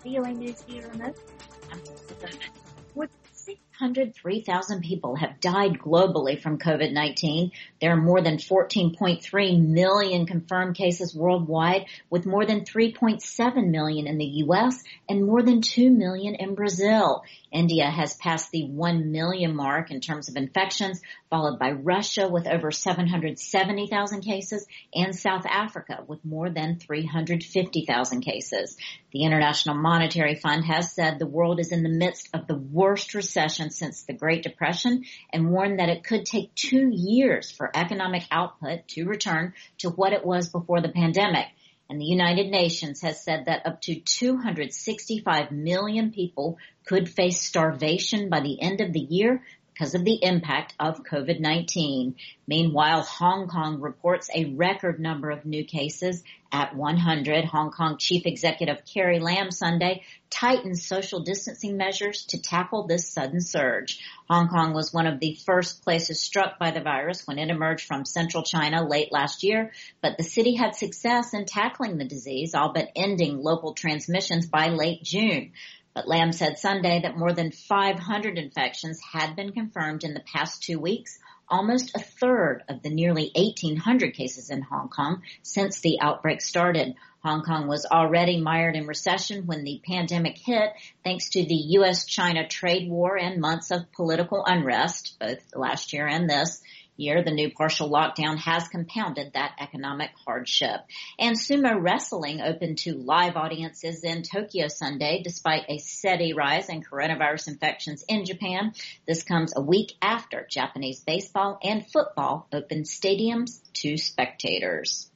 VOA News via remote. I'm Elizabeth. More than 603,000 people have died globally from COVID-19. There are more than 14.3 million confirmed cases worldwide, with more than 3.7 million in the U.S. and more than 2 million in Brazil. India has passed the 1 million mark in terms of infections, followed by Russia with over 770,000 cases and South Africa with more than 350,000 cases. The International Monetary Fund has said the world is in the midst of the worst recession since the Great Depression and warned that it could take 2 years for economic output to return to what it was before the pandemic. And the United Nations has said that up to 265 million people could face starvation by the end of the year because of the impact of COVID-19. Meanwhile, Hong Kong reports a record number of new cases at 100. Hong Kong Chief Executive Carrie Lam Sunday tightened social distancing measures to tackle this sudden surge. Hong Kong was one of the first places struck by the virus when it emerged from central China late last year, but the city had success in tackling the disease, all but ending local transmissions by late June. But Lam said Sunday that more than 500 infections had been confirmed in the past 2 weeks, almost a third of the nearly 1,800 cases in Hong Kong since the outbreak started. Hong Kong was already mired in recession when the pandemic hit, thanks to the U.S.-China trade war and months of political unrest, both last year and this year. The new partial lockdown has compounded that economic hardship. And sumo wrestling opened to live audiences in Tokyo Sunday, despite a steady rise in coronavirus infections in Japan. This comes a week after Japanese baseball and football opened stadiums to spectators.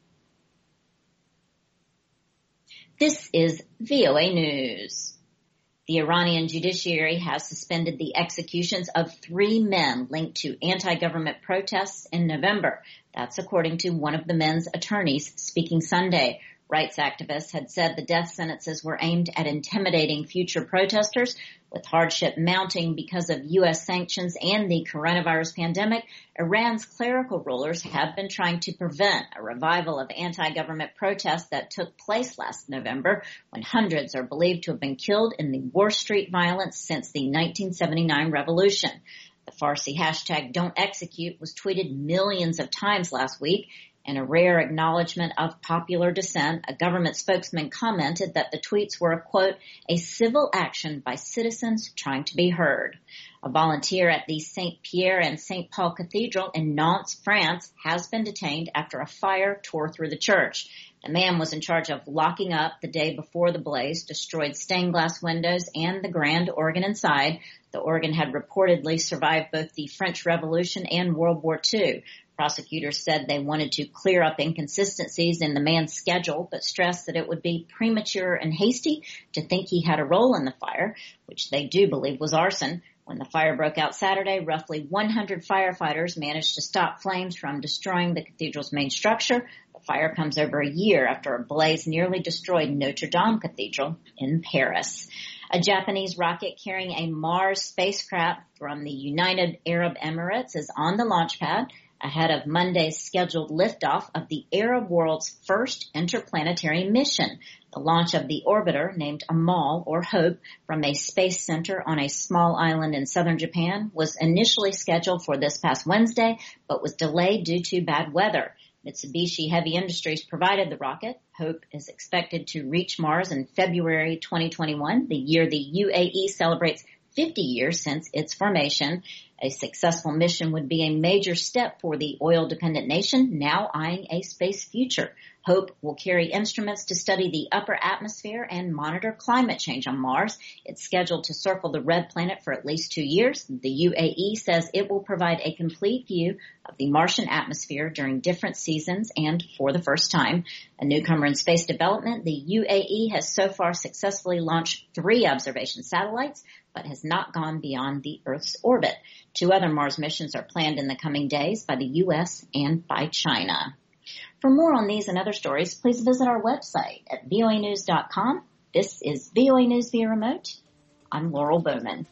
This is VOA News. The Iranian judiciary has suspended the executions of 3 men linked to anti-government protests in November. That's according to one of the men's attorneys speaking Sunday. Rights activists had said the death sentences were aimed at intimidating future protesters. With hardship mounting because of U.S. sanctions and the coronavirus pandemic, Iran's clerical rulers have been trying to prevent a revival of anti-government protests that took place last November, when hundreds are believed to have been killed in the worst street violence since the 1979 revolution. The Farsi hashtag Don't Execute was tweeted millions of times last week. In a rare acknowledgement of popular dissent, a government spokesman commented that the tweets were, quote, a civil action by citizens trying to be heard. A volunteer at the St. Pierre and St. Paul Cathedral in Nantes, France, has been detained after a fire tore through the church. The man was in charge of locking up the day before the blaze destroyed stained glass windows and the grand organ inside. The organ had reportedly survived both the French Revolution and World War II. Prosecutors said they wanted to clear up inconsistencies in the man's schedule, but stressed that it would be premature and hasty to think he had a role in the fire, which they do believe was arson. When the fire broke out Saturday, roughly 100 firefighters managed to stop flames from destroying the cathedral's main structure. The fire comes over a year after a blaze nearly destroyed Notre Dame Cathedral in Paris. A Japanese rocket carrying a Mars spacecraft from the United Arab Emirates is on the launch pad ahead of Monday's scheduled liftoff of the Arab world's first interplanetary mission. The launch of the orbiter, named Amal, or Hope, from a space center on a small island in southern Japan, was initially scheduled for this past Wednesday, but was delayed due to bad weather. Mitsubishi Heavy Industries provided the rocket. Hope is expected to reach Mars in February 2021, the year the UAE celebrates 50 years since its formation. A successful mission would be a major step for the oil-dependent nation, now eyeing a space future. Hope will carry instruments to study the upper atmosphere and monitor climate change on Mars. It's scheduled to circle the red planet for at least 2 years. The UAE says it will provide a complete view of the Martian atmosphere during different seasons and for the first time. A newcomer in space development, the UAE has so far successfully launched 3 observation satellites, but has not gone beyond the Earth's orbit. 2 other Mars missions are planned in the coming days by the U.S. and by China. For more on these and other stories, please visit our website at voanews.com. This is VOA News via remote. I'm Laurel Bowman.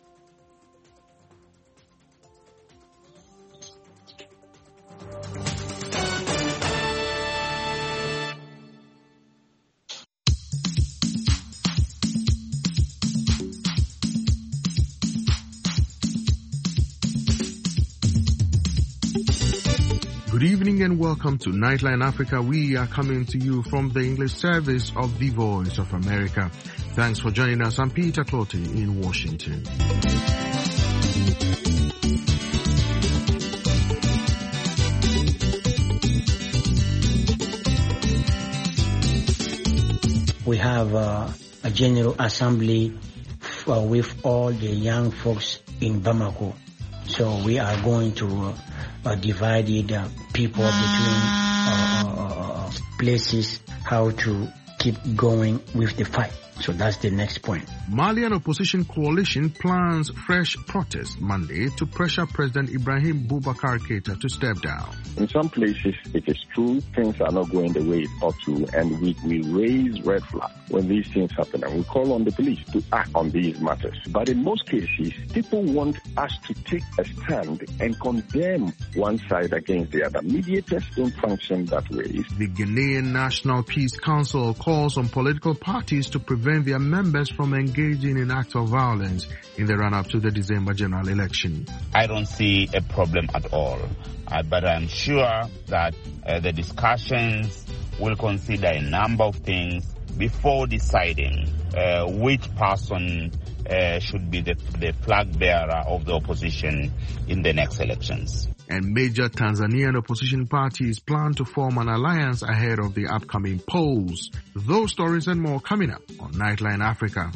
Good evening and welcome to Nightline Africa. We are coming to you from the English service of the Voice of America. Thanks for joining us. I'm Peter Clottey in Washington. We have a General Assembly with all the young folks in Bamako. So we are going to divide people between places, how to keep going with the fight. So that's the next point. Malian opposition coalition plans fresh protest Monday to pressure President Ibrahim Boubacar Keïta to step down. In some places, it is true, things are not going the way it ought to, and we raise red flags when these things happen, and we call on the police to act on these matters. But in most cases, people want us to take a stand and condemn one side against the other. Mediators don't function that way. The Ghanaian National Peace Council calls on political parties to prevent their members from engaging in acts of violence in the run-up to the December general election. I don't see a problem at all, but I'm sure that the discussions will consider a number of things before deciding which person should be the flag bearer of the opposition in the next elections. And major Tanzanian opposition parties plan to form an alliance ahead of the upcoming polls. Those stories and more coming up on Nightline Africa.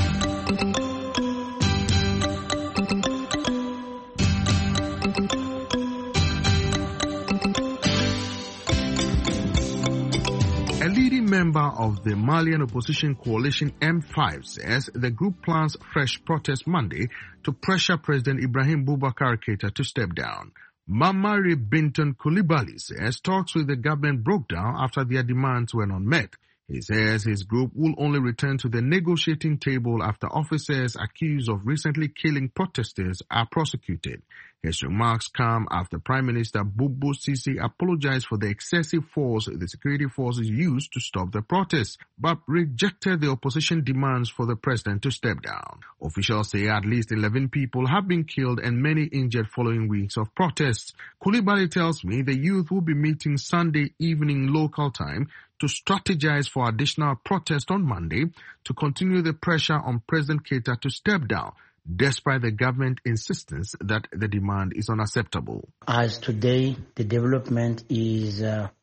A leading member of the Malian opposition coalition M5 says the group plans fresh protest Monday to pressure President Ibrahim Boubacar Keïta to step down. Mamari Binton Coulibaly says talks with the government broke down after their demands were not met. He says his group will only return to the negotiating table after officers accused of recently killing protesters are prosecuted. His remarks come after Prime Minister Boubou Sisi apologized for the excessive force the security forces used to stop the protests, but rejected the opposition demands for the president to step down. Officials say at least 11 people have been killed and many injured following weeks of protests. Coulibaly tells me the youth will be meeting Sunday evening local time to strategize for additional protest on Monday to continue the pressure on President Keïta to step down, despite the government insistence that the demand is unacceptable. As today, the development is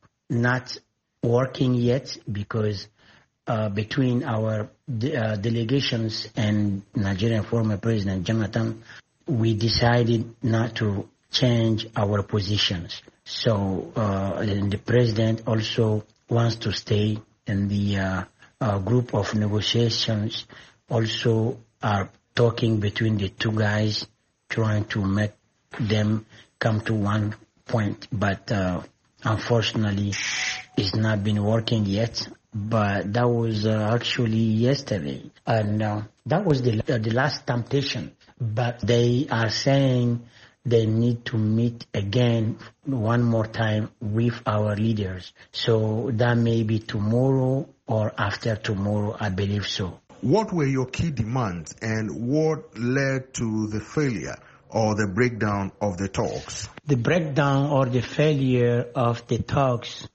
not working yet because between our delegations and Nigerian former President Jonathan, we decided not to change our positions. So the president also wants to stay, and the group of negotiations also are talking between the two guys, trying to make them come to one point. But unfortunately, it's not been working yet. But that was actually yesterday. And that was the last temptation. But they are saying they need to meet again one more time with our leaders. So that may be tomorrow or after tomorrow, I believe so. What were your key demands and what led to the failure or the breakdown of the talks? The breakdown or the failure of the talks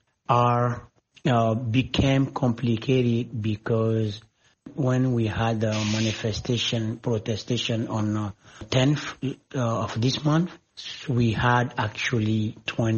became complicated because when we had a protestation on 10th of this month, we had actually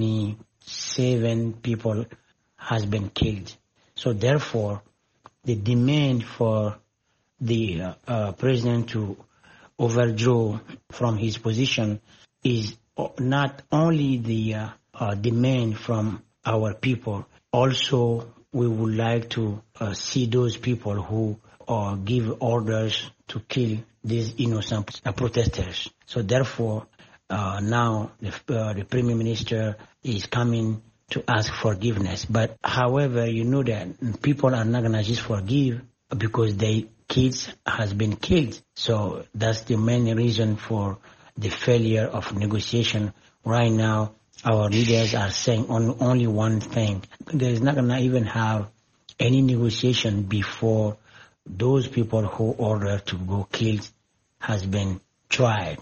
27 people has been killed. So therefore, the demand for the president to overdraw from his position is not only the demand from our people. Also, we would like to see those people who give orders to kill these innocent protesters. So therefore, now the Prime Minister is coming to ask forgiveness. But however, you know that people are not going to just forgive because their kids has been killed. So that's the main reason for the failure of negotiation. Right now, our leaders are saying only one thing. There is not going to even have any negotiation before those people who ordered to go killed has been tried.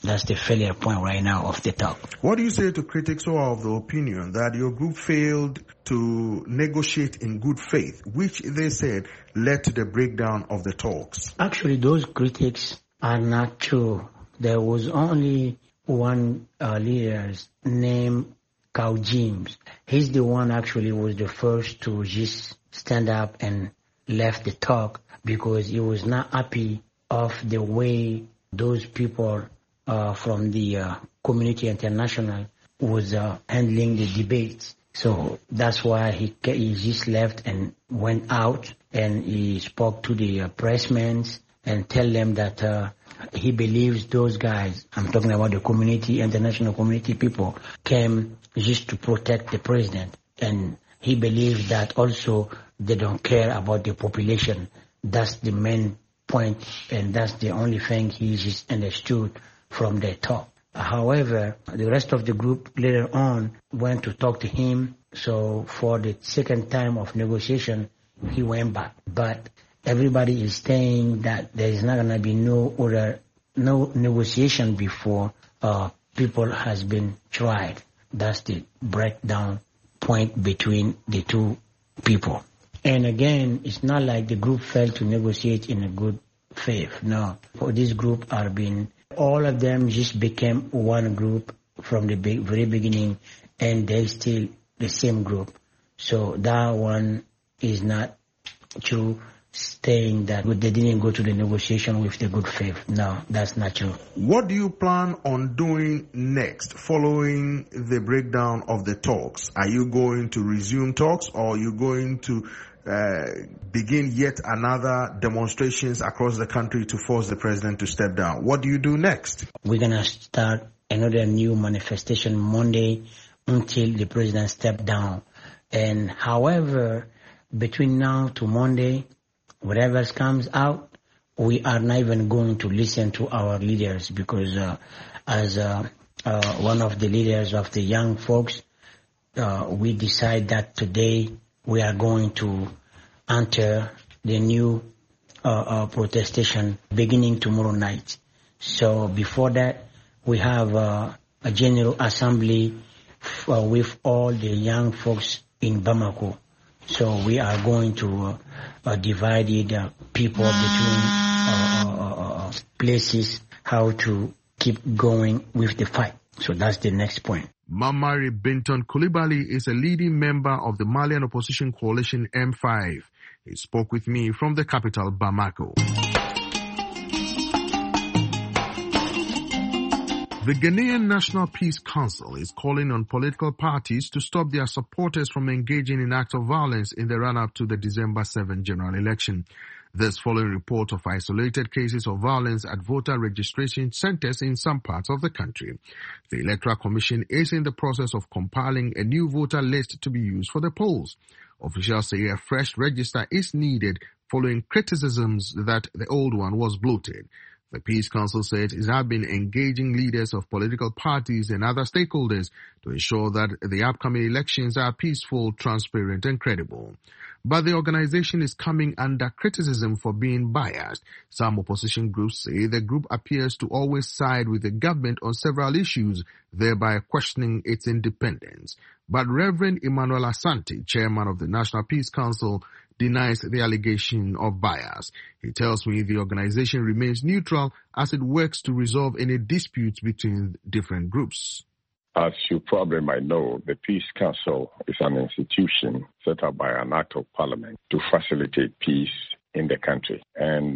That's the failure point right now of the talk. What do you say to critics who are of the opinion that your group failed to negotiate in good faith, which they said led to the breakdown of the talks? Actually, those critics are not true. There was only one leader named Cow James. He's the one actually was the first to just stand up and left the talk because he was not happy of the way those people from the community international was handling the debates. So that's why he just left and went out and he spoke to the pressmen and tell them that he believes those guys, I'm talking about the community, international community people, came just to protect the president. And he believes that also they don't care about the population. That's the main point, and that's the only thing he just understood from their talk. However, the rest of the group later on went to talk to him. So for the second time of negotiation, he went back. But everybody is saying that there is not going to be no negotiation before people has been tried. That's the breakdown point between the two people. And again, it's not like the group failed to negotiate in a good faith. No, for this group all of them just became one group from the very beginning, and they're still the same group. So that one is not true, saying that they didn't go to the negotiation with the good faith. No, that's not true. What do you plan on doing next following the breakdown of the talks? Are you going to resume talks, or are you going to begin yet another demonstrations across the country to force the president to step down? What do you do next? We're going to start another new manifestation Monday until the president steps down. And however, between now to Monday, whatever comes out, we are not even going to listen to our leaders because as one of the leaders of the young folks, we decide that today we are going to enter the new protestation beginning tomorrow night. So before that, we have a general assembly with all the young folks in Bamako. So we are going to divide the people between places, how to keep going with the fight. So that's the next point. Mamari Binton Coulibaly is a leading member of the Malian opposition coalition M5. He spoke with me from the capital, Bamako. The Ghanaian National Peace Council is calling on political parties to stop their supporters from engaging in acts of violence in the run-up to the December 7 general election. This following report of isolated cases of violence at voter registration centers in some parts of the country. The Electoral Commission is in the process of compiling a new voter list to be used for the polls. Officials say a fresh register is needed following criticisms that the old one was bloated. The Peace Council said it has been engaging leaders of political parties and other stakeholders to ensure that the upcoming elections are peaceful, transparent, and credible. But the organization is coming under criticism for being biased. Some opposition groups say the group appears to always side with the government on several issues, thereby questioning its independence. But Reverend Emmanuel Asante, chairman of the National Peace Council, denies the allegation of bias. He tells me the organization remains neutral as it works to resolve any disputes between different groups. As you probably might know, the Peace Council is an institution set up by an act of parliament to facilitate peace in the country. And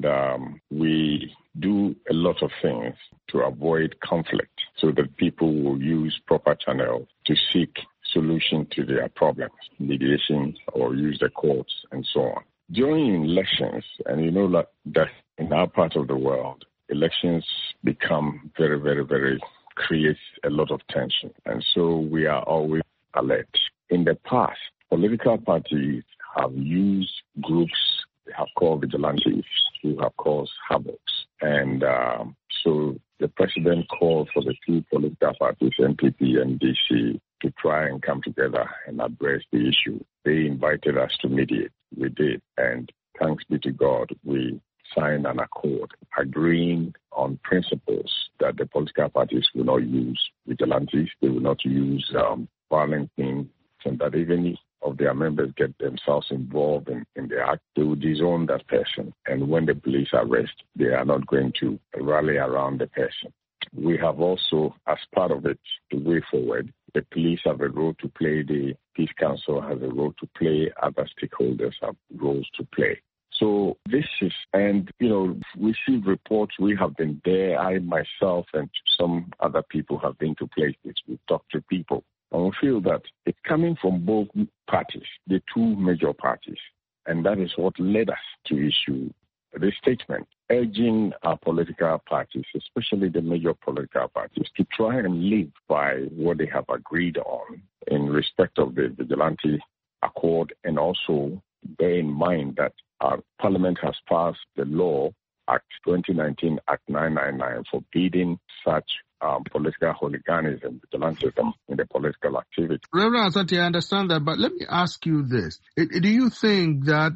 we do a lot of things to avoid conflict so that people will use proper channels to seek solution to their problems, mediation, or use the courts and so on. During elections, and you know that in our part of the world, elections become very, very, very creates a lot of tension. And so we are always alert. In the past, political parties have used groups they have called vigilantes who have caused havoc. And so the president called for the two political parties, NPP and DC, to try and come together and address the issue. They invited us to mediate. We did. And thanks be to God, we signed an accord agreeing on principles that the political parties will not use vigilantes, they will not use violent means, and that even of their members get themselves involved in the act, they will disown that person. And when the police arrest, they are not going to rally around the person. We have also, as part of it, the way forward, the police have a role to play, the Peace Council has a role to play, other stakeholders have roles to play. So this is, and, we see reports, we have been there, I myself and some other people have been to places, we've talked to people, and we feel that it's coming from both parties, the two major parties, and that is what led us to issue this statement, urging our political parties, especially the major political parties, to try and live by what they have agreed on in respect of the Vigilante Accord, and also bear in mind that our Parliament has passed the law, Act 2019, Act 999, forbidding such political hooliganism, vigilantism in the political activity. Reverend Asante, I understand that, but let me ask you this. Do you think that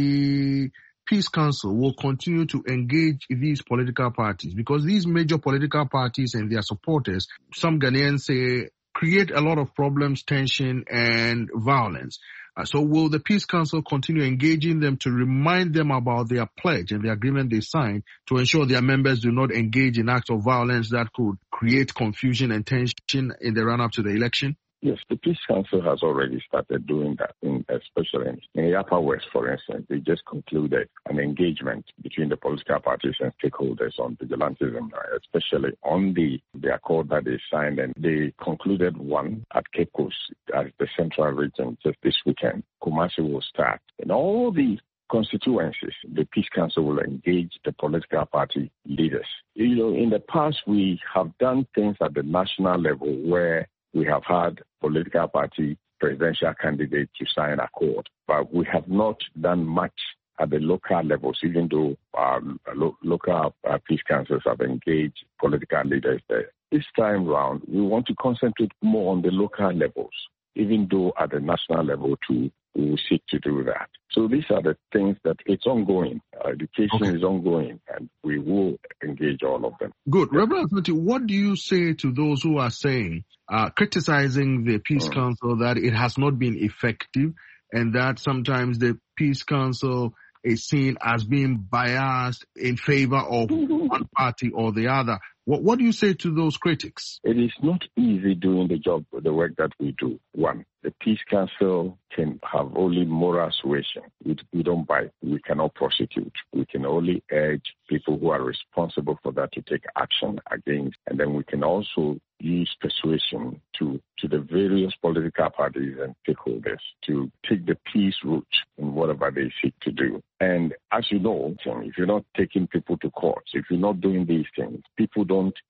the Peace Council will continue to engage these political parties? Because these major political parties and their supporters, some Ghanaians say, create a lot of problems, tension, and violence. So will the Peace Council continue engaging them to remind them about their pledge and the agreement they signed to ensure their members do not engage in acts of violence that could create confusion and tension in the run-up to the election? Yes, the Peace Council has already started doing that, especially in the Upper West, for instance. They just concluded an engagement between the political parties and stakeholders on vigilantism, especially on the accord that they signed, and they concluded one at Cape Coast, as the central region, just this weekend. Kumasi will start. In all the constituencies, the Peace Council will engage the political party leaders. In the past, we have done things at the national level where we have had political party presidential candidates to sign accord, but we have not done much at the local levels, even though our local peace councils have engaged political leaders there. This time round, we want to concentrate more on the local levels, even though at the national level too, we will seek to do that. So these are the things that it's ongoing. Education is ongoing, and we will engage all of them. Good. Reverend Asante, what do you say to those who are saying, criticizing the Peace Council, that it has not been effective and that sometimes the Peace Council is seen as being biased in favor of one party or the other? What do you say to those critics? It is not easy doing the work that we do. One, the Peace Council can have only moral suasion. We don't bite. We cannot prosecute. We can only urge people who are responsible for that to take action against. And then we can also use persuasion to the various political parties and stakeholders to take the peace route in whatever they seek to do. And as you know, if you're not taking people to court, if you're not doing these things, people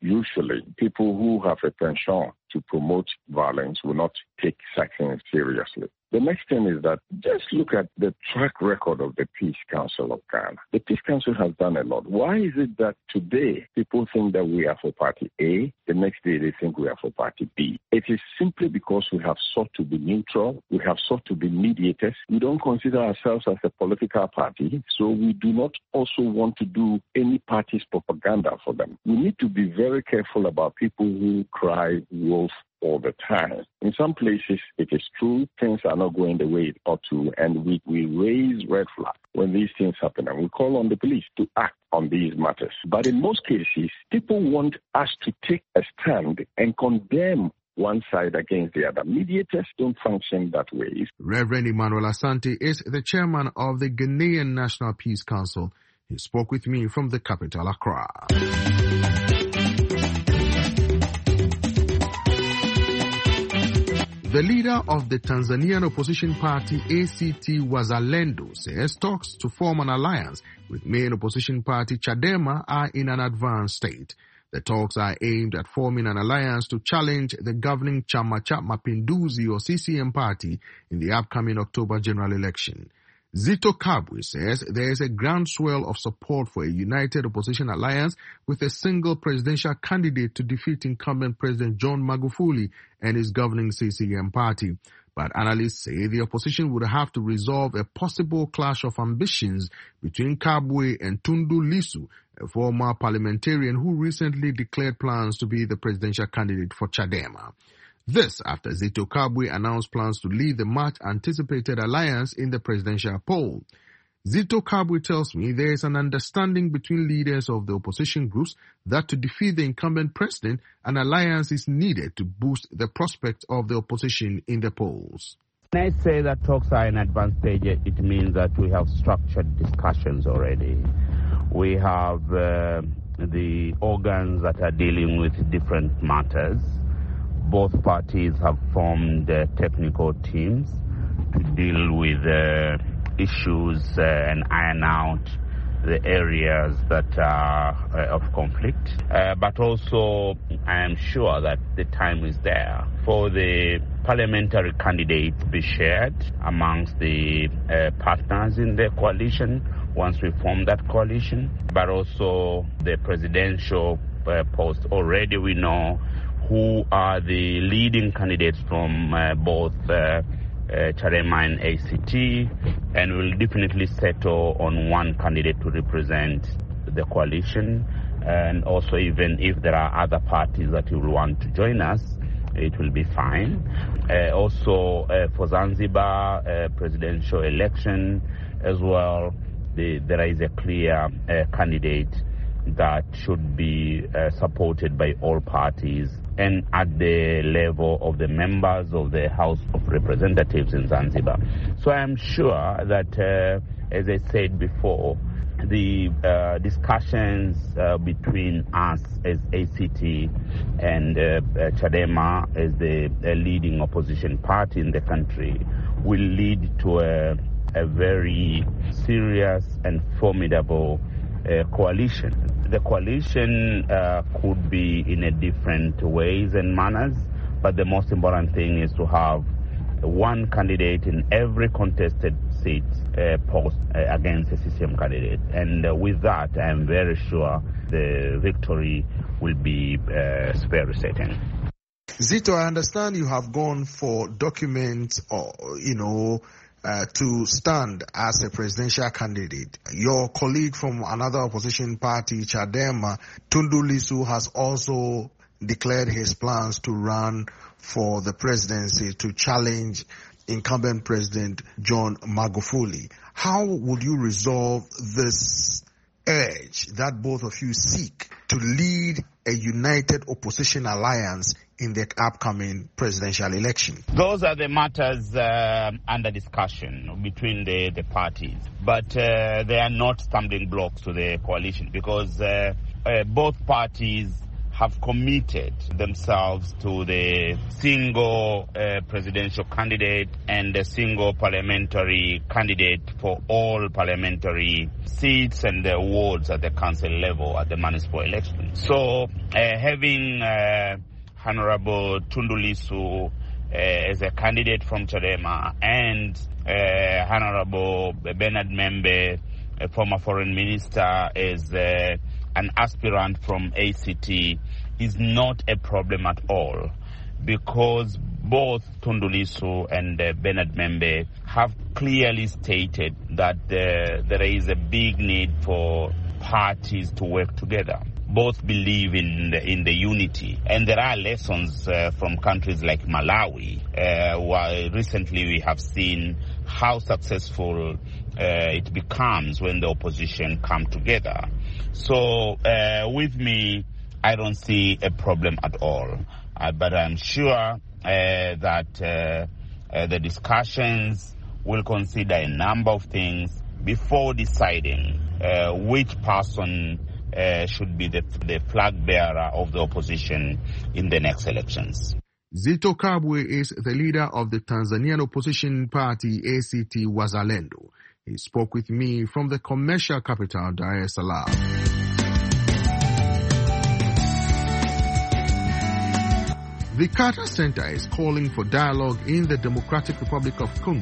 who have a penchant to promote violence will not take such things seriously. The next thing is that just look at the track record of the Peace Council of Ghana. The Peace Council has done a lot. Why is it that today people think that we are for party A, the next day they think we are for party B? It is simply because we have sought to be neutral, we have sought to be mediators. We don't consider ourselves as a political party, so we do not also want to do any party's propaganda for them. We need to be very careful about people who cry wolf all the time. In some places, it is true, things are not going the way it ought to, and we raise red flags when these things happen, and we call on the police to act on these matters. But in most cases, people want us to take a stand and condemn one side against the other. Mediators don't function that way. Reverend Emmanuel Asante is the chairman of the Ghanaian National Peace Council. He spoke with me from the capital, Accra. The leader of the Tanzanian opposition party ACT Wazalendo says talks to form an alliance with main opposition party Chadema are in an advanced state. The talks are aimed at forming an alliance to challenge the governing Chama cha Mapinduzi or CCM party in the upcoming October general election. Zito Kabwe says there is a groundswell of support for a united opposition alliance with a single presidential candidate to defeat incumbent President John Magufuli and his governing CCM party. but analysts say the opposition would have to resolve a possible clash of ambitions between Kabwe and Tundu Lissu, a former parliamentarian who recently declared plans to be the presidential candidate for Chadema. This after Zito Kabwe announced plans to lead the much-anticipated alliance in the presidential poll. Zito Kabwe tells me there is an understanding between leaders of the opposition groups that to defeat the incumbent president, an alliance is needed to boost the prospects of the opposition in the polls. When I say that talks are in advanced stage, it means that we have structured discussions already. We have the organs that are dealing with different matters. Both parties have formed technical teams to deal with issues and iron out the areas that are of conflict. But also, I am sure that the time is there for the parliamentary candidates to be shared amongst the partners in the coalition once we form that coalition. But also the presidential post. Already we know who are the leading candidates from both Chadema and ACT, and will definitely settle on one candidate to represent the coalition. And also, even if there are other parties that will want to join us, it will be fine. Also, for Zanzibar presidential election as well, there is a clear candidate that should be supported by all parties and at the level of the members of the House of Representatives in Zanzibar. So I am sure that, as I said before, the discussions between us as ACT and Chadema as the leading opposition party in the country will lead to a very serious and formidable coalition. The coalition could be in a different ways and manners, but the most important thing is to have one candidate in every contested seat post against a CCM candidate. And with that, I am very sure the victory will be very certain. Zito, I understand you have gone for documents or, to stand as a presidential candidate. Your colleague from another opposition party, Chadema, Tundu Lissu, has also declared his plans to run for the presidency to challenge incumbent President John Magufuli. How would you resolve this urge that both of you seek to lead a united opposition alliance in the upcoming presidential election? Those are the matters under discussion between the parties, but they are not stumbling blocks to the coalition because both parties have committed themselves to the single presidential candidate and the single parliamentary candidate for all parliamentary seats and the wards at the council level at the municipal election. So having Honorable Tundu Lissu as a candidate from Chadema and Honorable Bernard Membe, a former foreign minister, as an aspirant from ACT is not a problem at all, because both Tundu Lissu and Bernard Membe have clearly stated that there is a big need for parties to work together. Both believe in the unity, and there are lessons from countries like Malawi. Recently we have seen how successful it becomes when the opposition come together. So with me, I don't see a problem at all. But I'm sure that the discussions will consider a number of things before deciding which person should be the flag bearer of the opposition in the next elections. Zito Kabwe is the leader of the Tanzanian opposition party ACT Wazalendo. He spoke with me from the commercial capital, Dar es Salaam. The Carter Center is calling for dialogue in the Democratic Republic of Congo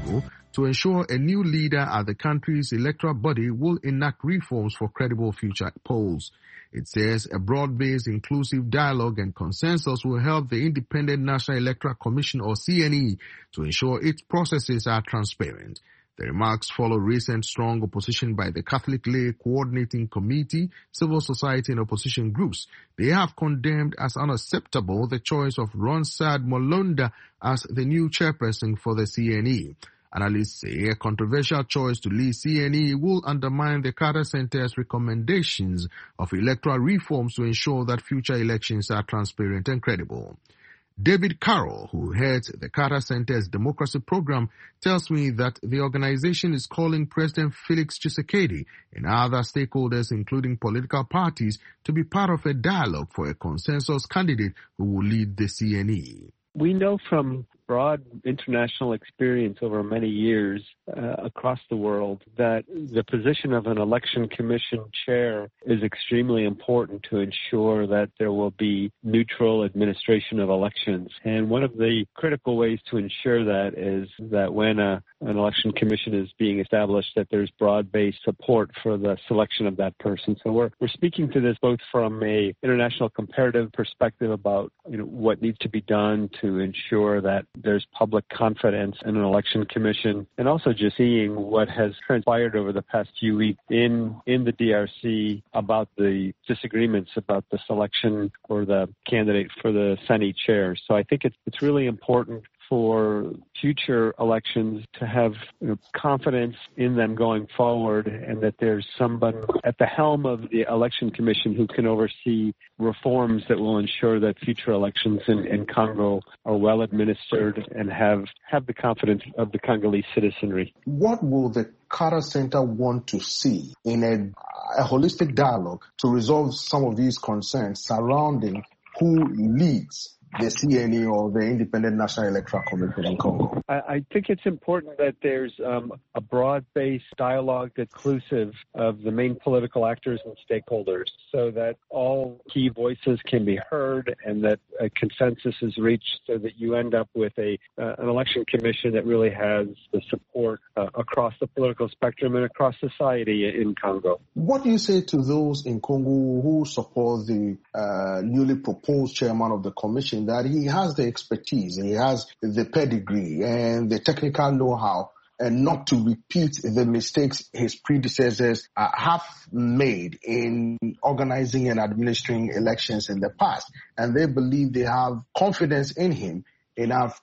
to ensure a new leader at the country's electoral body will enact reforms for credible future polls. It says a broad-based inclusive dialogue and consensus will help the Independent National Electoral Commission, or CNE, to ensure its processes are transparent. The remarks follow recent strong opposition by the Catholic Lay Coordinating Committee, civil society and opposition groups. They have condemned as unacceptable the choice of Ronsard Molonda as the new chairperson for the CNE. Analysts say a controversial choice to lead CNE will undermine the Carter Center's recommendations of electoral reforms to ensure that future elections are transparent and credible. David Carroll, who heads the Carter Center's democracy program, tells me that the organization is calling President Felix Tshisekedi and other stakeholders, including political parties, to be part of a dialogue for a consensus candidate who will lead the CNE. We know from broad international experience over many years across the world that the position of an election commission chair is extremely important to ensure that there will be neutral administration of elections. And one of the critical ways to ensure that is that when an election commission is being established, that there's broad-based support for the selection of that person. So we're speaking to this both from a international comparative perspective about what needs to be done to ensure that there's public confidence in an election commission, and also just seeing what has transpired over the past few weeks in the DRC about the disagreements about the selection or the candidate for the Senate chair. So I think it's really important for future elections to have confidence in them going forward, and that there's someone at the helm of the election commission who can oversee reforms that will ensure that future elections in Congo are well administered and have the confidence of the Congolese citizenry. What will the Carter Center want to see in a holistic dialogue to resolve some of these concerns surrounding who leads the CNE or the Independent National Electoral Commission in Congo? I think it's important that there's a broad-based dialogue inclusive of the main political actors and stakeholders, so that all key voices can be heard and that a consensus is reached, so that you end up with an election commission that really has the support across the political spectrum and across society in Congo. What do you say to those in Congo who support the newly proposed chairman of the commission, that he has the expertise, he has the pedigree and the technical know-how, and not to repeat the mistakes his predecessors have made in organizing and administering elections in the past? And they believe they have confidence in him enough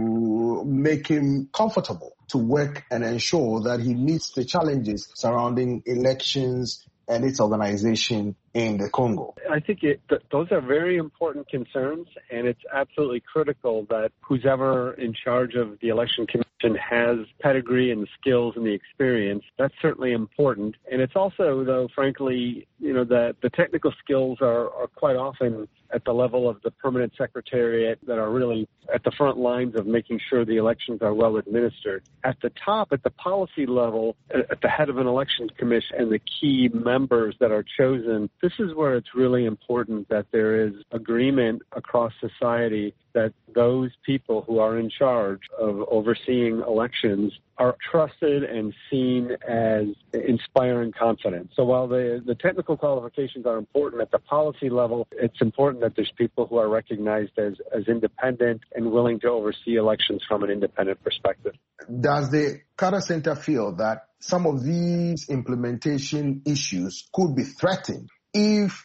to make him comfortable to work and ensure that he meets the challenges surrounding elections and its organization in the Congo. I think those are very important concerns, and it's absolutely critical that who's ever in charge of the election commission has pedigree and the skills and the experience. That's certainly important. And it's also, though, frankly, that the technical skills are quite often at the level of the permanent secretariat that are really at the front lines of making sure the elections are well administered. At the top, at the policy level, at the head of an election commission and the key members that are chosen, this is where it's really important that there is agreement across society that those people who are in charge of overseeing elections are trusted and seen as inspiring confidence. So while the technical qualifications are important, at the policy level, it's important that there's people who are recognized as independent and willing to oversee elections from an independent perspective. Does the Carter Center feel that some of these implementation issues could be threatened if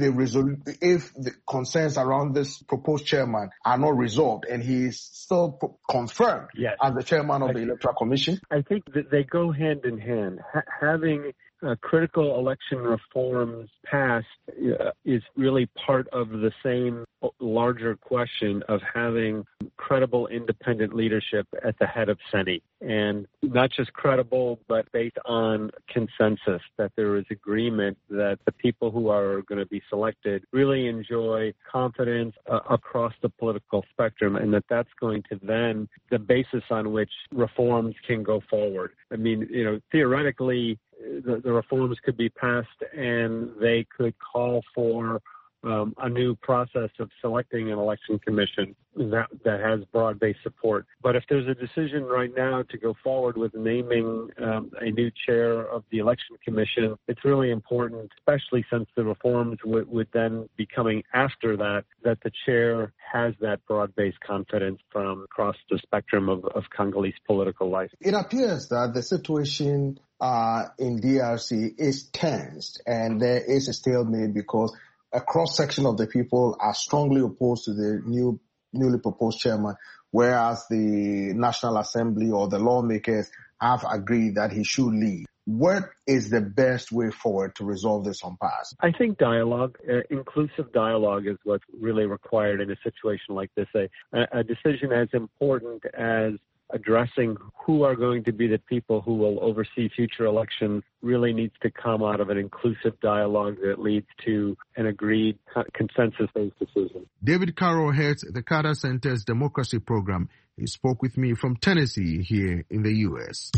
the concerns around this proposed chairman are not resolved and he is still confirmed as the chairman of the Electoral Commission? I think that they go hand in hand. Having critical election reforms passed is really part of the same larger question of having credible independent leadership at the head of Senate. And not just credible, but based on consensus, that there is agreement that the people who are going to be selected really enjoy confidence across the political spectrum, and that's going to then the basis on which reforms can go forward. I mean, theoretically, the reforms could be passed and they could call for a new process of selecting an election commission that has broad-based support. But if there's a decision right now to go forward with naming a new chair of the election commission, it's really important, especially since the reforms would then be coming after that the chair has that broad-based confidence from across the spectrum of Congolese political life. It appears that the situation in DRC is tensed and there is a stalemate because a cross-section of the people are strongly opposed to the newly proposed chairman, whereas the National Assembly or the lawmakers have agreed that he should leave. What is the best way forward to resolve this impasse? I think dialogue, inclusive dialogue, is what's really required in a situation like this. A decision as important as addressing who are going to be the people who will oversee future elections really needs to come out of an inclusive dialogue that leads to an agreed consensus-based decision. David Carroll heads the Carter Center's democracy program. He spoke with me from Tennessee here in the U.S.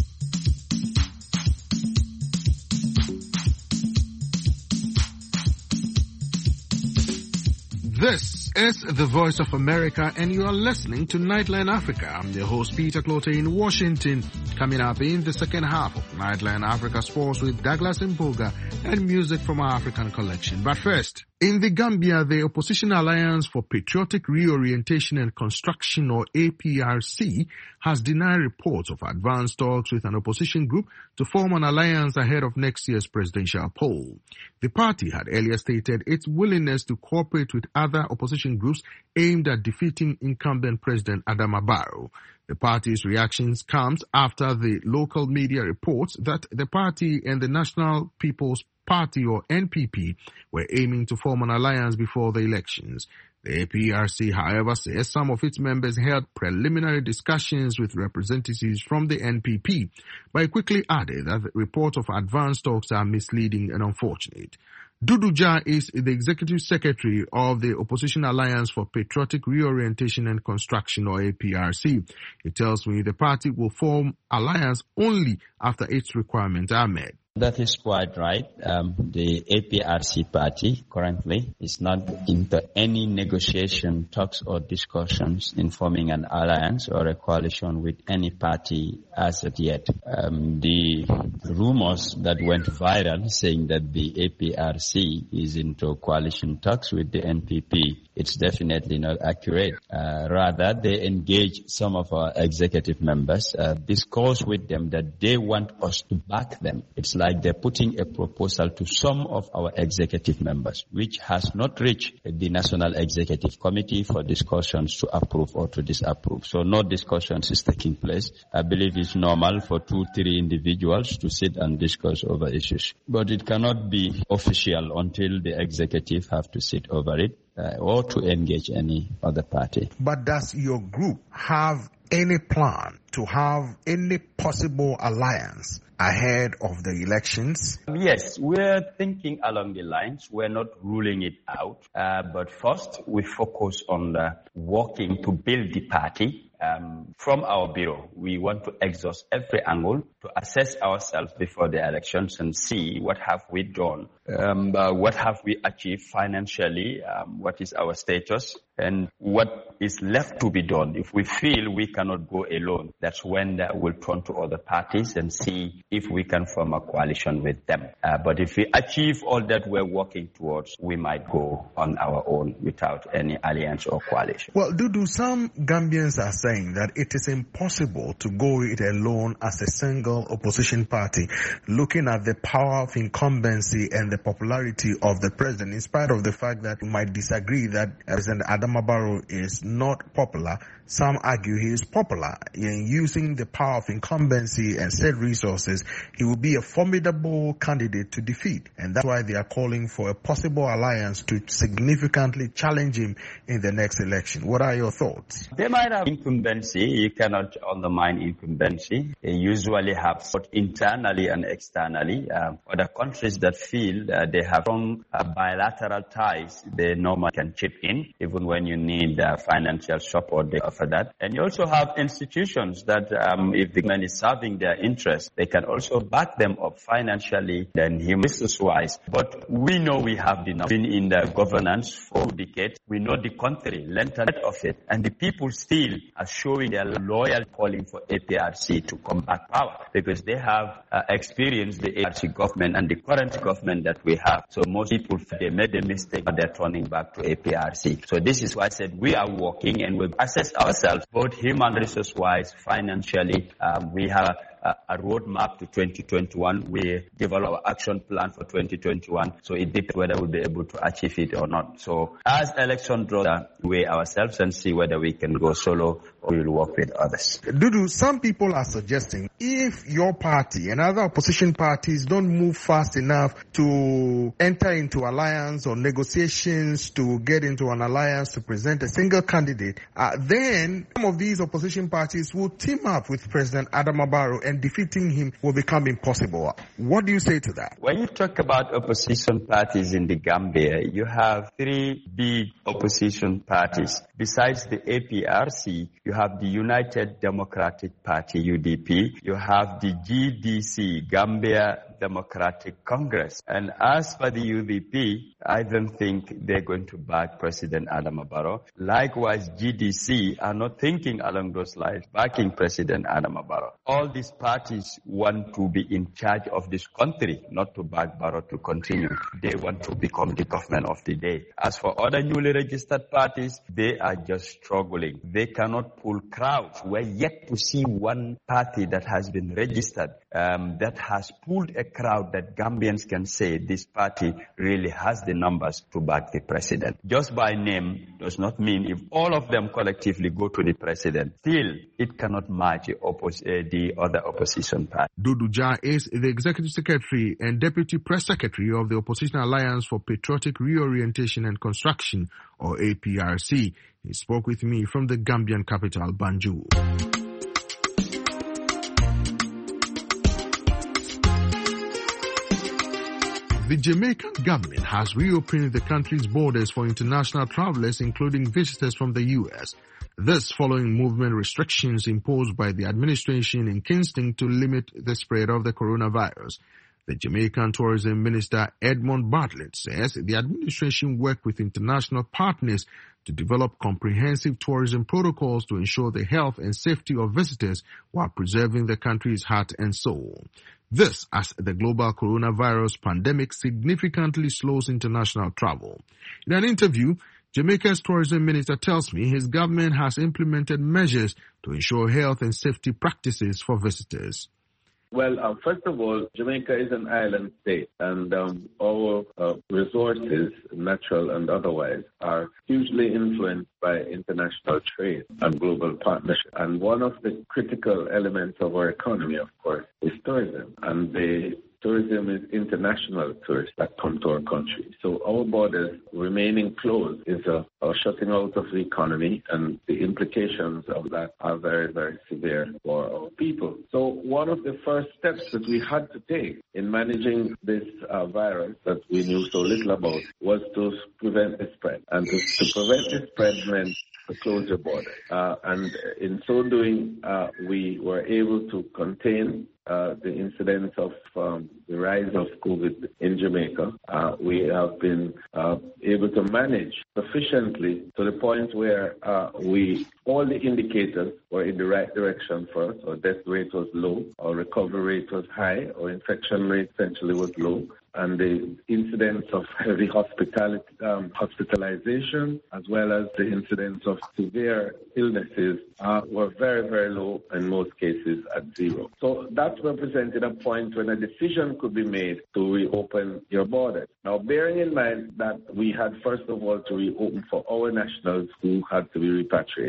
This is the Voice of America, and you are listening to Nightline Africa. I'm your host, Peter Clote in Washington. Coming up in the second half of Nightline Africa Sports with Douglas Mboga and music from our African collection. But first, in the Gambia, the Opposition Alliance for Patriotic Reorientation and Construction, or APRC, has denied reports of advanced talks with an opposition group to form an alliance ahead of next year's presidential poll. The party had earlier stated its willingness to cooperate with other opposition groups aimed at defeating incumbent President Adama Barrow. The party's reactions comes after the local media reports that the party and the National People's Party, or NPP, were aiming to form an alliance before the elections. The APRC, however, says some of its members held preliminary discussions with representatives from the NPP, but it quickly added that the reports of advanced talks are misleading and unfortunate. Dudu Jah is the Executive Secretary of the Opposition Alliance for Patriotic Reorientation and Construction, or APRC. He tells me the party will form alliance only after its requirements are met. That is quite right. The APRC party currently is not into any negotiation, talks or discussions in forming an alliance or a coalition with any party as of yet. The rumors that went viral saying that the APRC is into coalition talks with the NPP, it's definitely not accurate. Rather, they engage some of our executive members, discuss with them that they want us to back them. It's like they're putting a proposal to some of our executive members, which has not reached the National Executive Committee for discussions to approve or to disapprove. So no discussions is taking place. I believe it's normal for 2-3 individuals to sit and discuss over issues. But it cannot be official until the executive have to sit over it or to engage any other party. But does your group have any plan to have any possible alliance ahead of the elections? Yes, we're thinking along the lines. We're not ruling it out. But first, we focus on working to build the party. From our bureau, we want to exhaust every angle to assess ourselves before the elections and see what have we done, what have we achieved financially, what is our status, and what is left to be done. If we feel we cannot go alone, that's when we'll turn to other parties and see if we can form a coalition with them. But if we achieve all that we're working towards, we might go on our own without any alliance or coalition. Well, some Gambians are saying that it is impossible to go it alone as a single opposition party, looking at the power of incumbency and the popularity of the president, in spite of the fact that you might disagree that President Adama Barrow is not popular. Some argue he is popular. In using the power of incumbency and state resources, he will be a formidable candidate to defeat. And that's why they are calling for a possible alliance to significantly challenge him in the next election. What are your thoughts? They might have incumbency. You cannot undermine incumbency. They usually have both internally and externally. Other countries that feel they have strong bilateral ties. They normally can chip in, even when you need financial support, they offer that. And you also have institutions that if the government is serving their interests, they can also back them up financially and human-wise. But we know we have been in the governance for decades. We know the country, length of it, and the people still are showing their loyal calling for APRC to come back power because they have experienced the APRC government and the current government that we have. So most people, they made a mistake, but they're turning back to APRC. So this is why I said we are working and we've assessed ourselves both human resource-wise, financially. We have a roadmap to 2021. We develop our action plan for 2021. So it depends whether we'll be able to achieve it or not. So as election draws, we weigh ourselves and see whether we can go solo or we'll work with others. Dudu, some people are suggesting if your party and other opposition parties don't move fast enough to enter into alliance or negotiations to get into an alliance to present a single candidate, then some of these opposition parties will team up with President Adama Barrow and defeating him will become impossible. What do you say to that? When you talk about opposition parties in the Gambia, you have three big opposition parties. Besides the APRC, you have the United Democratic Party, UDP. You have the GDC, Gambia Democratic Congress. And as for the UDP, I don't think they're going to back President Adama Barrow. Likewise, GDC are not thinking along those lines, backing President Adama Barrow. All these parties want to be in charge of this country, not to back Barrow to continue. They want to become the government of the day. As for other newly registered parties, they are just struggling. They cannot pull crowds. We're yet to see one party that has been registered that has pulled a crowd that Gambians can say this party really has the numbers to back the president. Just by name does not mean if all of them collectively go to the president, still it cannot match the other opposition party. Dudu Jah is the Executive Secretary and Deputy Press Secretary of the Opposition Alliance for Patriotic Reorientation and Construction, or APRC. He spoke with me from the Gambian capital, Banjul. The Jamaican government has reopened the country's borders for international travelers, including visitors from the U.S. This following movement restrictions imposed by the administration in Kingston to limit the spread of the coronavirus. The Jamaican Tourism Minister Edmund Bartlett says the administration worked with international partners to develop comprehensive tourism protocols to ensure the health and safety of visitors while preserving the country's heart and soul. This as the global coronavirus pandemic significantly slows international travel. In an interview, Jamaica's tourism minister tells me his government has implemented measures to ensure health and safety practices for visitors. Well, first of all, Jamaica is an island state, and our resources, natural and otherwise, are hugely influenced by international trade and global partnership. And one of the critical elements of our economy, of course, is tourism. And the tourism is international tourists that come to our country. So our borders remaining closed is a shutting out of the economy, and the implications of that are very, very severe for our people. So one of the first steps that we had to take in managing this virus that we knew so little about was to prevent the spread. And to prevent the spread meant to close your border. And in so doing, we were able to contain the incidence of the rise of COVID in Jamaica. We have been able to manage sufficiently to the point where all the indicators were in the right direction for us. Our death rate was low, our recovery rate was high, our infection rate essentially was low, and the incidence of heavy hospitalization as well as the incidence of severe illnesses were very, very low, in most cases at zero. So that represented a point when a decision could be made to reopen your borders. Now, bearing in mind that we had, first of all, to reopen for our nationals who had to be repatriated.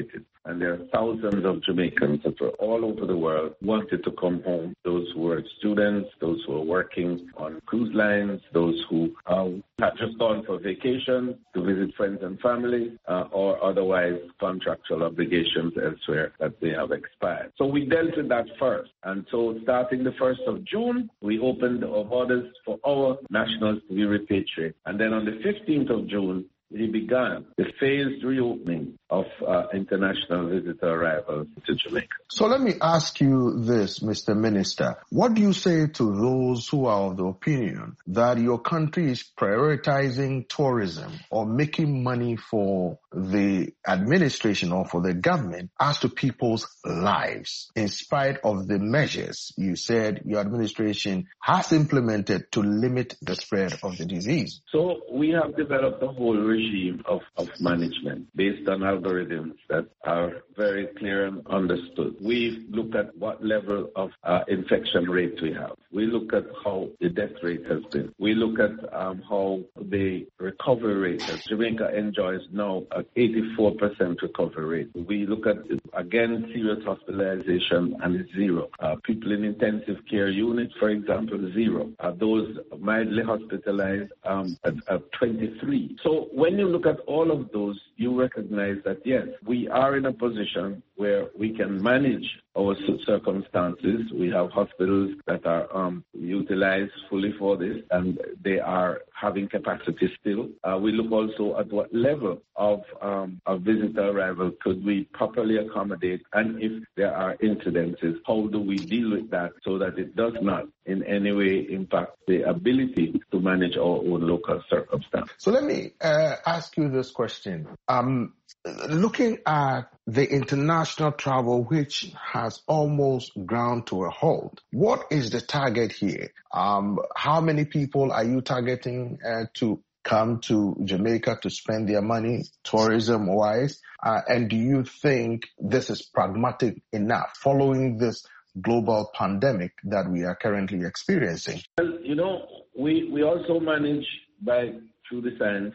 and there are thousands of Jamaicans that were all over the world wanted to come home. Those who were students, those who were working on cruise lines, those who had just gone for vacation to visit friends and family, or otherwise contractual obligations elsewhere that they have expired. So we dealt with that first. And so starting the 1st of June, we opened our borders for our nationals to be repatriated. And then on the 15th of June, we began the phased reopening of international visitor arrivals to Jamaica. So let me ask you this, Mr. Minister. What do you say to those who are of the opinion that your country is prioritizing tourism or making money for the administration or for the government as to people's lives, in spite of the measures you said your administration has implemented to limit the spread of the disease? So we have developed a whole regime of management based on algorithms that are very clear and understood. We look at what level of infection rate we have. We look at how the death rate has been. We look at how the recovery rate has. Jamaica enjoys now an 84% recovery rate. We look at, again, serious hospitalization, and it's zero. People in intensive care units, for example, zero. Those mildly hospitalized at 23. So when you look at all of those, you recognize that, yes, we are in a position where we can manage our circumstances. We have hospitals that are utilized fully for this, and they are having capacity still. We look also at what level of visitor arrival could we properly accommodate, and if there are incidences, how do we deal with that so that it does not in any way impact the ability to manage our own local circumstances. So let me ask you this question. Looking at the international travel, which has almost ground to a halt, what is the target here? How many people are you targeting to come to Jamaica to spend their money tourism-wise? And do you think this is pragmatic enough following this global pandemic that we are currently experiencing? Well, we also manage through the science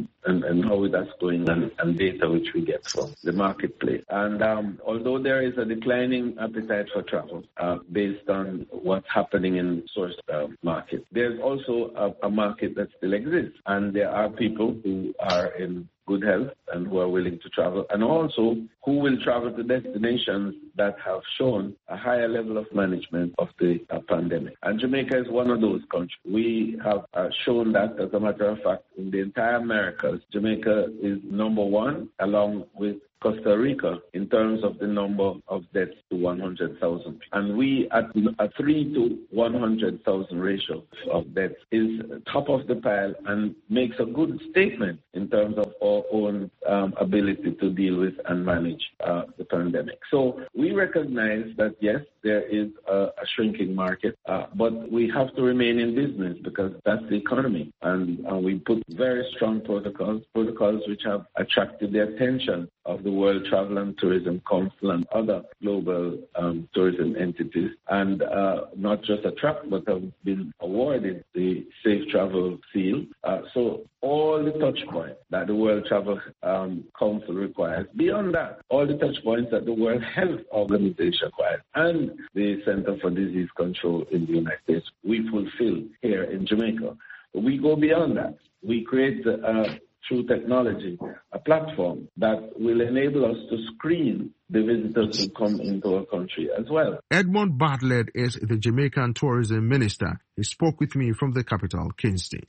and how that's going and data which we get from the marketplace. And although there is a declining appetite for travel based on what's happening in source market, there's also a market that still exists. And there are people who are in good health and who are willing to travel, and also who will travel to destinations that have shown a higher level of management of the pandemic. And Jamaica is one of those countries. We have shown that, as a matter of fact, in the entire Americas, Jamaica is number one, along with Costa Rica, in terms of the number of deaths to 100,000. And we, at a 3 to 100,000 ratio of deaths, is top of the pile and makes a good statement in terms of our own ability to deal with and manage the pandemic. So we recognize that, yes, there is a shrinking market, but we have to remain in business because that's the economy. And we put very strong protocols which have attracted the attention of the World Travel and Tourism Council and other global tourism entities, and not just attract, but have been awarded the Safe Travel Seal. So all the touch points that the World Travel Council requires, beyond that, all the touch points that the World Health Organization requires, and the Center for Disease Control in the United States, we fulfill here in Jamaica. But we go beyond that. We create through technology, a platform that will enable us to screen the visitors who come into our country as well. Edmund Bartlett is the Jamaican Tourism Minister. He spoke with me from the capital, Kingston.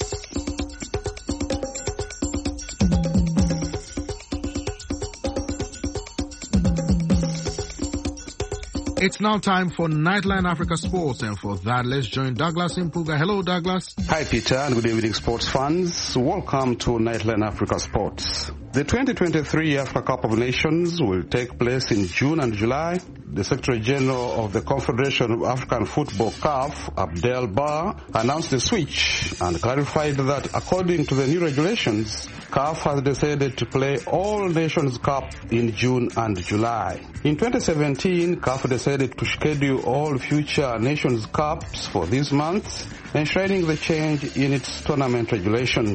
It's now time for Nightline Africa Sports, and for that, let's join Douglas Impuga. Hello, Douglas. Hi, Peter, and good evening, sports fans. Welcome to Nightline Africa Sports. The 2023 Africa Cup of Nations will take place in June and July. The Secretary General of the Confederation of African Football, CAF, Abdel Bar, announced the switch and clarified that according to the new regulations, CAF has decided to play all Nations Cup in June and July. In 2017, CAF decided to schedule all future Nations Cups for this month, enshrining the change in its tournament regulations.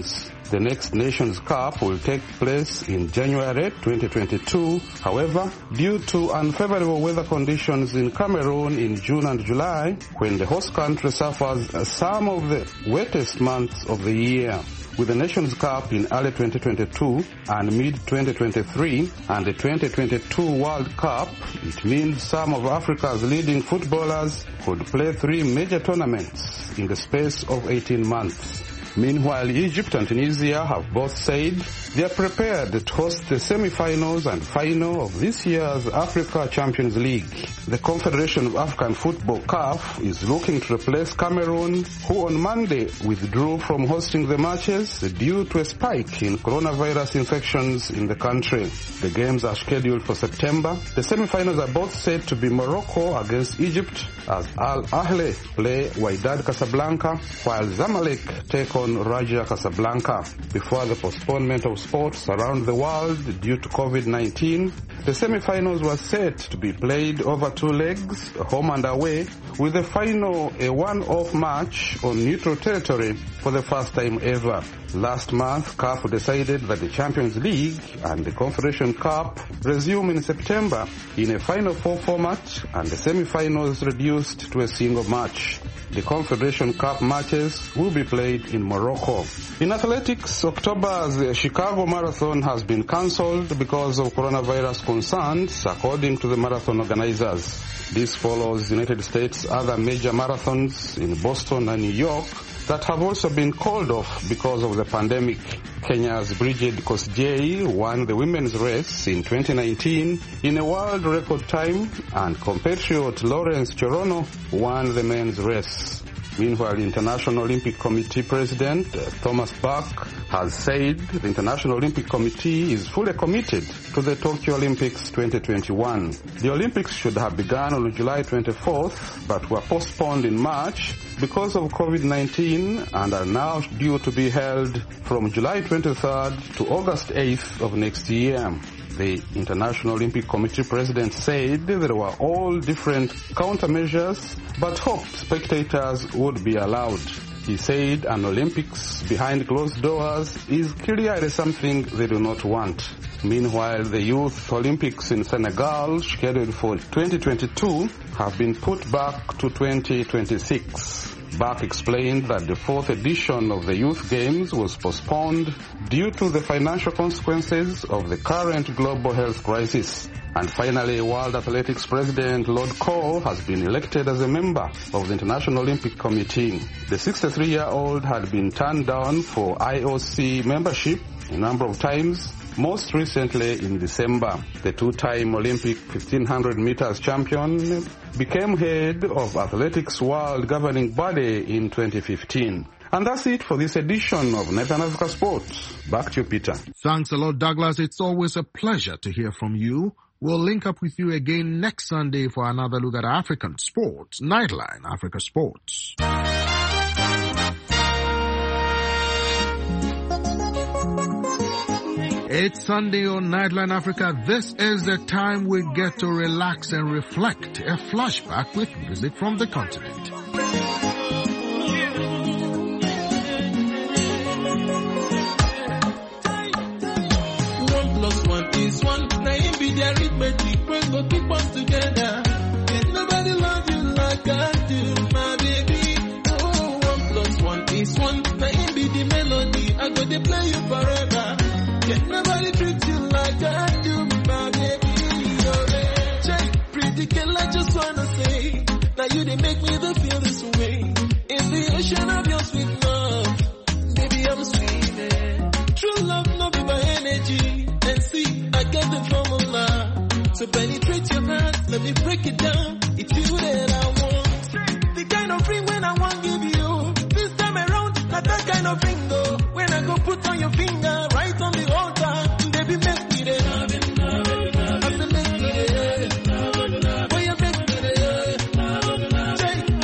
The next Nations Cup will take place in January 2022. However, due to unfavorable weather conditions in Cameroon in June and July, when the host country suffers some of the wettest months of the year, with the Nations Cup in early 2022 and mid-2023 and the 2022 World Cup, it means some of Africa's leading footballers could play 3 major tournaments in the space of 18 months. Meanwhile, Egypt and Tunisia have both said they are prepared to host the semi-finals and final of this year's Africa Champions League. The Confederation of African Football, CAF, is looking to replace Cameroon, who on Monday withdrew from hosting the matches due to a spike in coronavirus infections in the country. The games are scheduled for September. The semi-finals are both set to be Morocco against Egypt as Al Ahly play Wydad Casablanca, while Zamalek take on Raja Casablanca. Before the postponement of sports around the world due to COVID-19, the semi-finals were set to be played over 2 legs, home and away, with the final a one-off match on neutral territory for the first time ever. Last month, CAF decided that the Champions League and the Confederation Cup resume in September in a Final Four format and the semi-finals reduced to a single match. The Confederation Cup matches will be played in Morocco. In athletics, October's Chicago Marathon has been cancelled because of coronavirus concerns, according to the marathon organizers. This follows United States' other major marathons in Boston and New York that have also been called off because of the pandemic. Kenya's Bridget Kosgei won the women's race in 2019 in a world record time, and compatriot Lawrence Chorono won the men's race. Meanwhile, the International Olympic Committee President Thomas Bach has said the International Olympic Committee is fully committed to the Tokyo Olympics 2021. The Olympics should have begun on July 24th, but were postponed in March because of COVID-19 and are now due to be held from July 23rd to August 8th of next year. The International Olympic Committee President said there were all different countermeasures, but hoped spectators would be allowed. He said an Olympics behind closed doors is clearly something they do not want. Meanwhile, the Youth Olympics in Senegal, scheduled for 2022, have been put back to 2026. Bach explained that the 4th edition of the Youth Games was postponed due to the financial consequences of the current global health crisis. And finally, World Athletics President Lord Cole has been elected as a member of the International Olympic Committee. The 63-year-old had been turned down for IOC membership a number of times, most recently in December. The 2-time Olympic 1500 meters champion became head of Athletics World Governing Body in 2015. And that's it for this edition of Nightline Africa Sports. Back to you, Peter. Thanks a lot, Douglas. It's always a pleasure to hear from you. We'll link up with you again next Sunday for another look at African sports. Nightline Africa Sports. It's Sunday on Nightline Africa. This is the time we get to relax and reflect. A flashback with music from the continent. 1 + 1 is 1. Now it be the arithmetic. We go keep us together. Ain't nobody love you like I do, my baby. Oh, 1 + 1 is 1. Now it be the melody. I go to play you forever. Can nobody treat you like I do, my baby. Check, pretty girl, I just wanna say, now you they make me feel this way. In the ocean of your sweet love, baby, I'm swimming. True love, no be my energy. And see, I get the formula. So penetrate your heart, let me break it down. It's you that I want. The kind of ring when I want give you. This time around, not that kind of ring though. When I go put on your finger, right on the altar, baby, make me there. I say make me there. Boy, you make me there.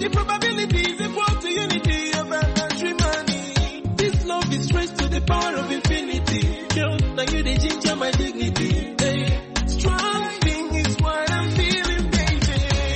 The probability is equal to unity of matrimony. This love is raised to the power of infinity. Girl, now you the ginger my dignity. Hey, strong thing is what I'm feeling, baby.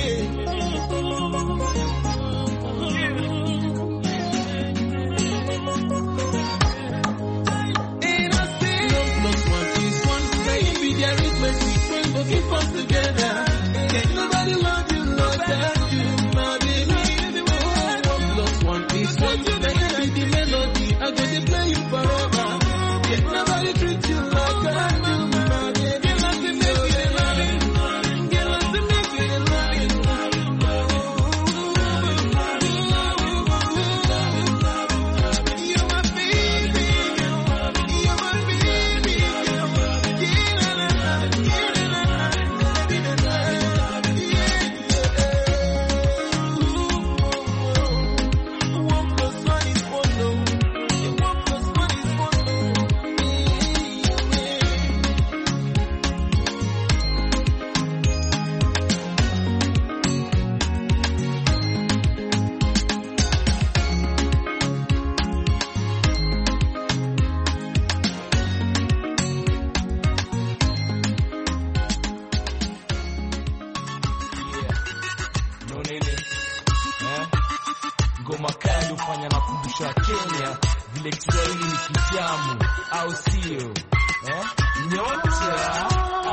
And I say, love plus one is one. Now you be the arithmetic when we keep us together. Can't nobody love you like that, you, my baby. One plus one is one. Now you be the melody. I'm gonna play you forever. Can't nobody treat you like that, you, my baby. Girl, I can make it loving. Girl, I can make it loving. You're my baby. You're my baby. One plus one is one, no. One plus one is one, no. No nini ngoma kali ufanya na kumbusha Kenya vile Kiswahili ni kitamu au sio nyota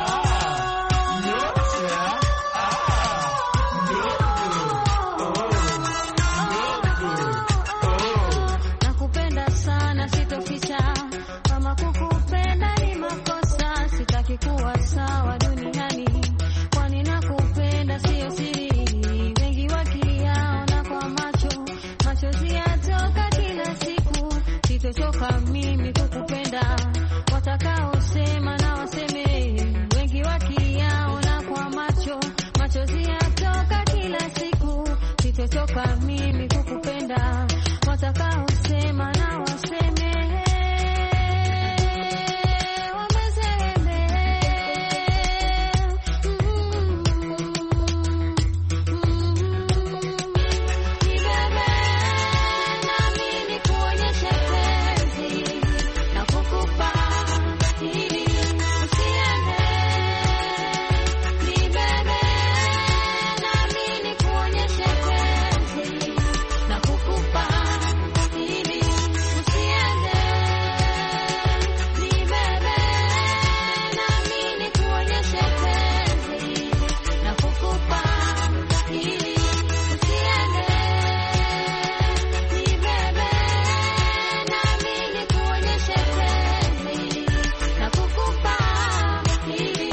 Nakupenda sana sitoficha, kama kukupenda ni makosa, sitaki kuwa sawa duniani, kwani nakupenda sio siri, wengi wakiyaona kwa macho, machozi yatoka kila siku, sitochoka mimi kukupenda, watakaosema na waseme, wengi wakiyaona kwa macho, machozi yatoka kila siku, sitochoka mimi kukupenda, watakaosema na waseme, wameseme. Nibebe nami nikuonyeshe penzi na kukupa ili usiende. Nibebe nami nikuonyeshe penzi na kukupa ili usiende. Nibebe nami nikuonyeshe penzi na kukupa ili usiende. Nibebe nami nikuonyeshe penzi na kukupa ili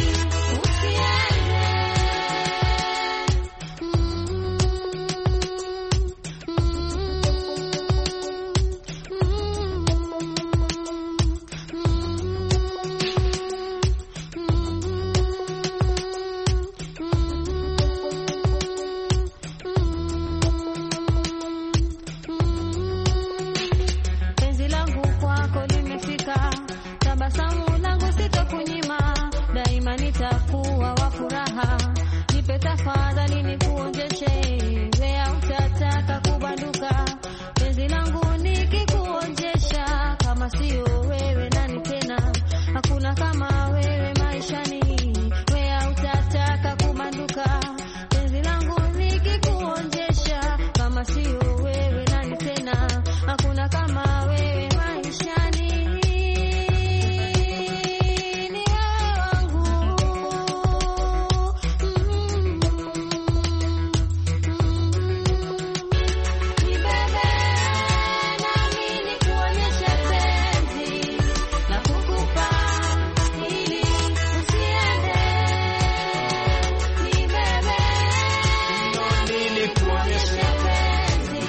penzi langu kwako limefika, tabasamu langu sitokunyima, daima nitakuwa wa furaha, nipe tafadhali nikuonjeshe, wea utataka kubanduka, penzi langu nikikuonjesha, kama sio wewe nani tena, hakuna kama wewe maishani, wea utataka kubanduka, penzi langu nikikuonjesha, kama sio wewe nani tena, hakuna kama wewe maishani, ni wewe wangu. Nibebe nami nikuonyeshe penzi na kukupa ili usiende. Nibebe nami nikuonyeshe penzi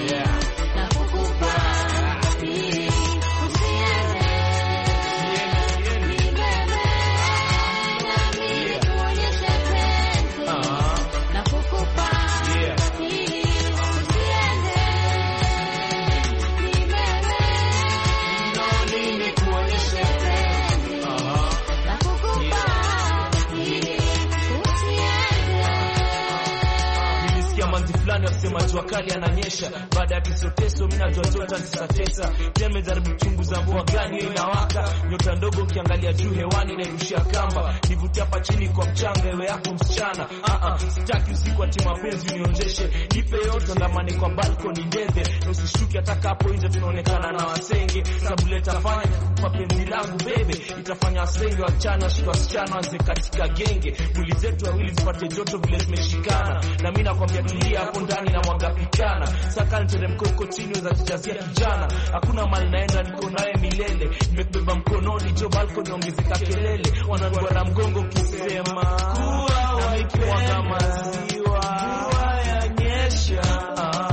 manzi fulani wasema jua kali ananyesha. Baada ya kisoteso mimi najua tota nisatesa. Pia nimejaribu chunguza mvua gani inawaka. Nyota ndogo ukiangalia juu hewani nairushia kamba. Nivutia hapa chini kwa mchanga ewe yako msichana. Sitaki usiku ati mapenzi unionjeshe. Nipe yote ndamani kwa balcony ndende. Usishuki hata hapo nje tunaonekana na wasenge. Sabuleta fanya kwa penzi langu bebe. Itafanya wasenge wachana wasichana wanze katika genge. Mwili zetu wawili zipate joto vile zimeshikana. Na mimi nakwambia tulia hapo ndani na mwaga pikana. Saka niteremko huko chini za kujazia kijana. Hakuna mali naenda niko nawe milele. Nimekubeba mkononi jo balcony ongezeka kelele. Wananguara mgongo kisema kuwa waipenda maziwa kuwa yanyesha.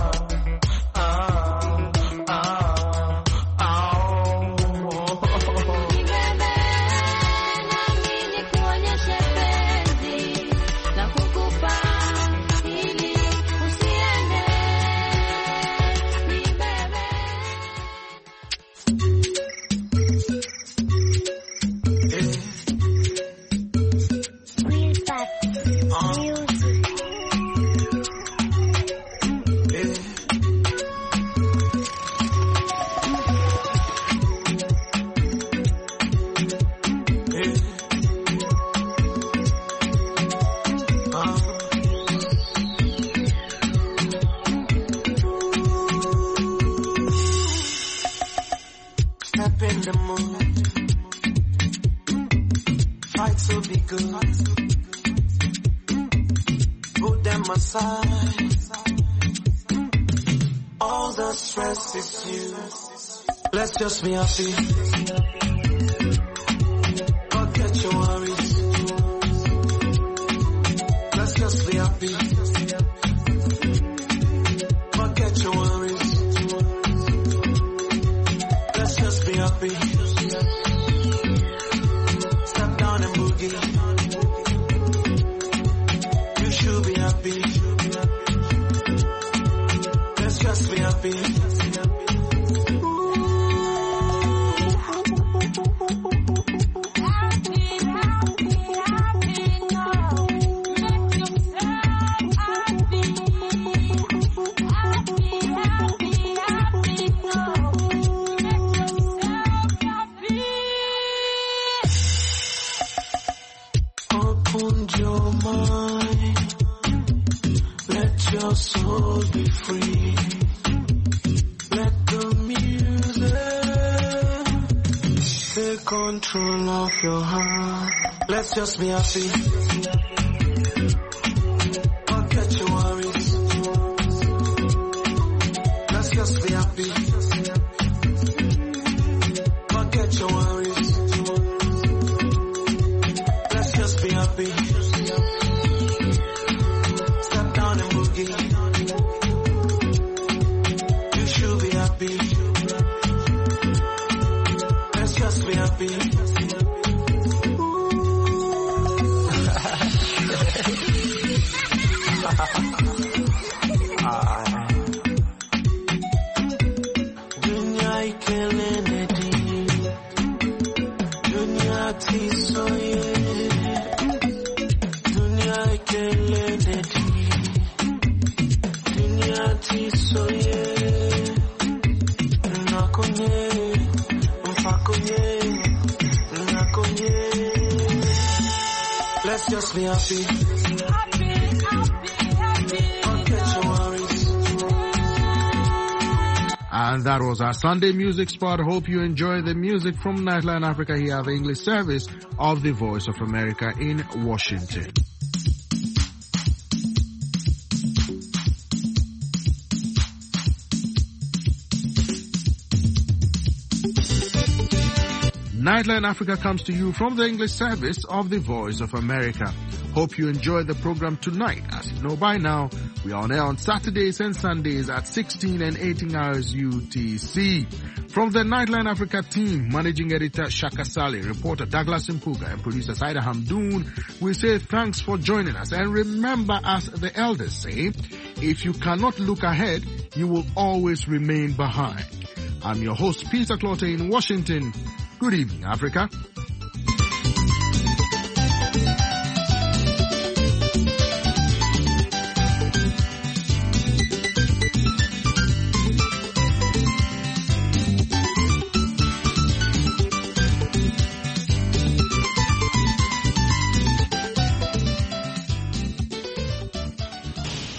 All the stress is you. Let's just be happy. Forget your worries. Let's just be happy. Forget your worries. Let's just be happy. Step down and boogie. You should be happy. Let's just be happy. Open your mind. Let your soul be free. Let the music take control of your heart. Let's just be happy. Forget your worries. Let's just be happy. Forget your worries. Let's just be happy. Step down and boogie. You should be happy. Let's just be happy. Dunia ikelele di. Dunia tisoye. Dunia ikelele di. Dunia tisoye. Nakonye. Mfakonye. Nakonye. Let's just be happy. Forget your worries. And that was our Sunday music spot. Hope you enjoy the music from Nightline Africa here at the English service of the Voice of America in Washington. Nightline Africa comes to you from the English service of the Voice of America. Hope you enjoy the program tonight. As you know by now, we are on air on Saturdays and Sundays at 16 and 18 hours UTC. From the Nightline Africa team, Managing Editor Shaka Saleh, reporter Douglas Mpuga, and producer Saida Hamdoon, we say thanks for joining us. And remember, as the elders say, if you cannot look ahead, you will always remain behind. I'm your host, Peter Clotter in Washington. Good evening, Africa.